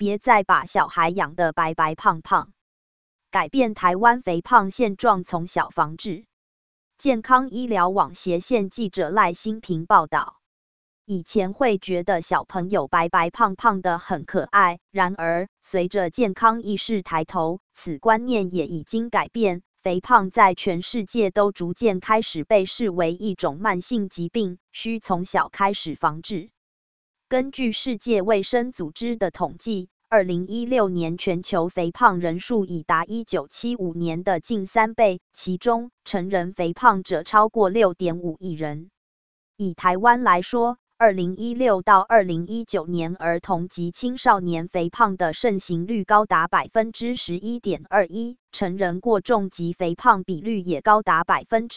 别再把小孩养得白白胖胖，改变台湾肥胖现状，从小防治。健康医疗网斜线记者赖新平报道。以前会觉得小朋友白白胖胖的很可爱，然而随着健康意识抬头，此观念也已经改变。肥胖在全世界都逐渐开始被视为一种慢性疾病，需从小开始防治。根据世界卫生组织的统计，2016年全球肥胖人数已达1975年的近3倍，其中成人肥胖者超过6.5亿人。以台湾来说，2016到2019年儿童及青少年肥胖的盛行率高达 11.21%， 成人过重及肥胖比率也高达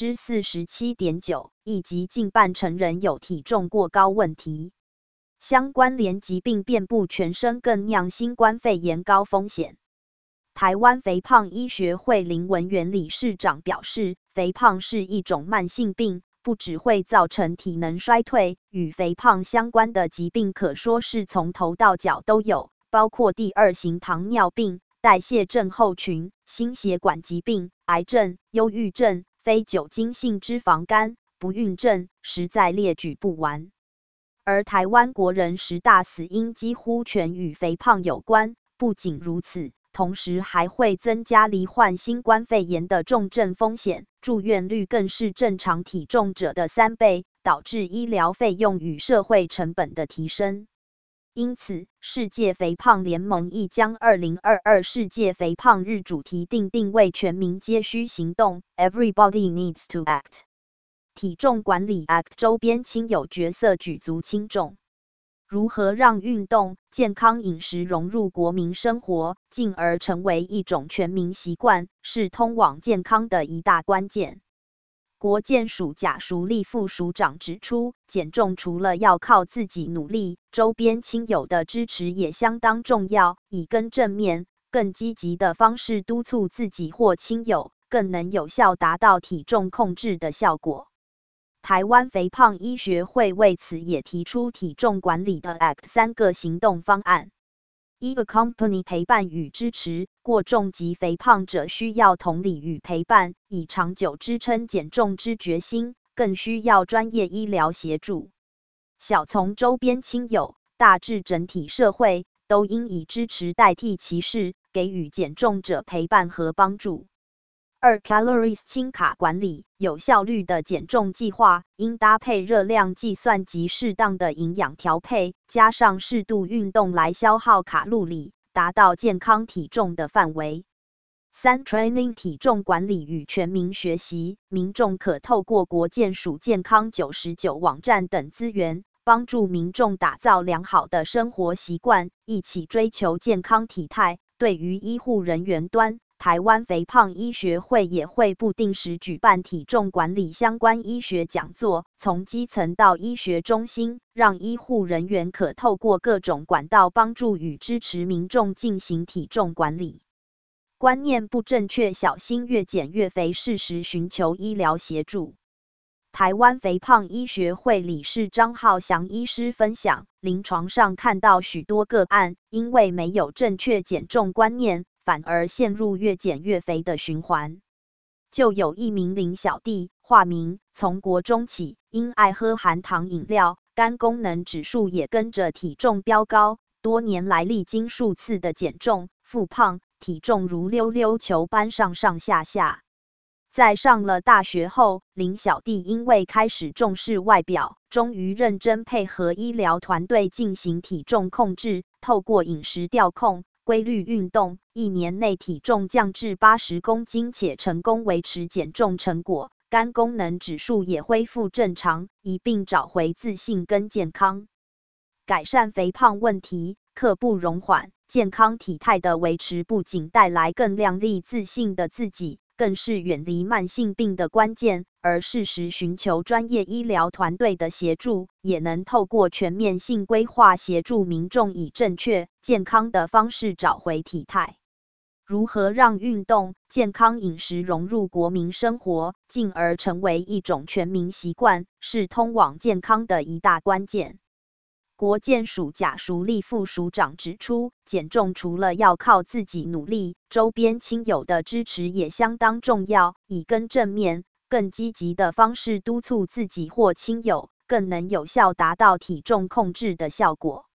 47.9%， 以及近半成人有体重过高问题。相关联疾病遍布全身，更酿新冠肺炎高风险。台湾肥胖医学会林文元理事长表示，肥胖是一种慢性病，不只会造成体能衰退，与肥胖相关的疾病可说是从头到脚都有，包括第2型糖尿病、代谢症候群、心血管疾病、癌症、忧郁症、非酒精性脂肪肝、不孕症，实在列举不完。而台湾国人10大死因几乎全与肥胖有关，不仅如此，同时还会增加罹患新冠肺炎的重症风险，住院率更是正常体重者的3倍，导致医疗费用与社会成本的提升。因此，世界肥胖联盟亦将2022世界肥胖日主题定为全民皆需行动 Everybody needs to act。体重管理 Act 周边亲友角色举足轻重。如何让运动、健康饮食融入国民生活，进而成为一种全民习惯，是通往健康的一大关键。国健署贾淑丽副署长指出，减重除了要靠自己努力，周边亲友的支持也相当重要，以更正面、更积极的方式督促自己或亲友，更能有效达到体重控制的效果。台湾肥胖医学会为此也提出体重管理的 Act 3个行动方案。1. 陪伴与支持，过重及肥胖者需要同理与陪伴，以长久支撑减重之决心，更需要专业医疗协助。小从周边亲友，大至整体社会，都应以支持代替歧视，给予减重者陪伴和帮助。2. Calories 轻卡管理，有效率的减重计划应搭配热量计算及适当的营养调配，加上适度运动来消耗卡路里，达到健康体重的范围。3. Training 体重管理与全民学习，民众可透过国健署健康99网站等资源，帮助民众打造良好的生活习惯，一起追求健康体态。对于医护人员端，台湾肥胖医学会也会不定时举办体重管理相关医学讲座，从基层到医学中心，让医护人员可透过各种管道帮助与支持民众进行体重管理。观念不正确，小心越减越肥，适时寻求医疗协助。台湾肥胖医学会理事张浩翔医师分享，临床上看到许多个案，因为没有正确减重观念，反而陷入越减越肥的循环。就有一名林小弟，化名，从国中起，因爱喝含糖饮料，肝功能指数也跟着体重飙高，多年来历经数次的减重、复胖，体重如溜溜球般上上下下。在上了大学后，林小弟因为开始重视外表，终于认真配合医疗团队进行体重控制，透过饮食调控、规律运动，1年内体重降至80公斤，且成功维持减重成果，肝功能指数也恢复正常，一并找回自信跟健康。改善肥胖问题，刻不容缓，健康体态的维持不仅带来更亮丽自信的自己，更是远离慢性病的关键，而适时寻求专业医疗团队的协助，也能透过全面性规划协助民众以正确、健康的方式找回体态。如何让运动、健康饮食融入国民生活，进而成为一种全民习惯，是通往健康的一大关键。 国健署贾淑丽副署长指出，减重除了要靠自己努力，周边亲友的支持也相当重要，以更正面、更积极的方式督促自己或亲友，更能有效达到体重控制的效果。